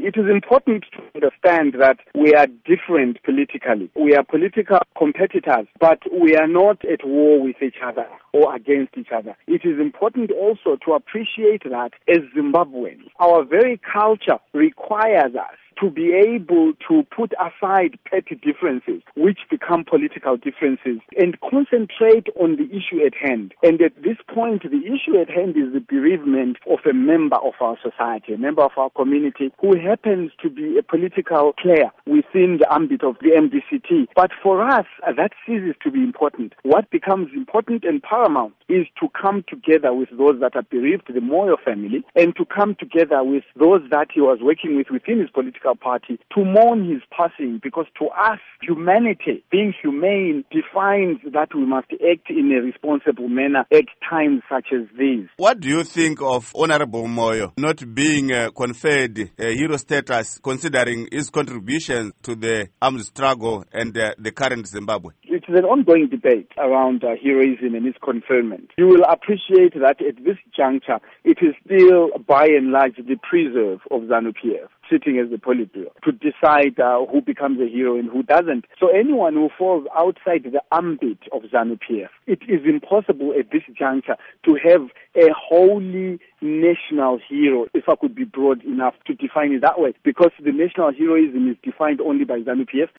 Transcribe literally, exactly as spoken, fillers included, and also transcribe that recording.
It is important to understand that we are different politically. We are political competitors, but we are not at war with each other or against each other. It is important also to appreciate that as Zimbabweans, our very culture requires us to be able to put aside petty differences, which become political differences, and concentrate on the issue at hand. And at this point, the issue at hand is the bereavement of a member of our society, a member of our community who happens to be a political player within the ambit of the M D C T. But for us, that ceases to be important. What becomes important and paramount is to come together with those that are bereaved, the Moyo family, and to come together with those that he was working with within his political party to mourn his passing, because to us, humanity, being humane, defines that we must act in a responsible manner at times such as these. What do you think of Honorable Moyo not being uh, conferred uh, hero status, considering his contribution to the armed struggle and uh, the current Zimbabwe? It is an ongoing debate around uh, heroism and its conferment. You will appreciate that at this juncture, it is still, by and large, the preserve of ZANU-P F sitting as the Politburo to decide uh, who becomes a hero and who doesn't. So anyone who falls outside the ambit of ZANU-P F, it is impossible at this juncture to have a wholly national hero, if I could be broad enough to define it that way, because the national heroism is defined only by ZANU-P F.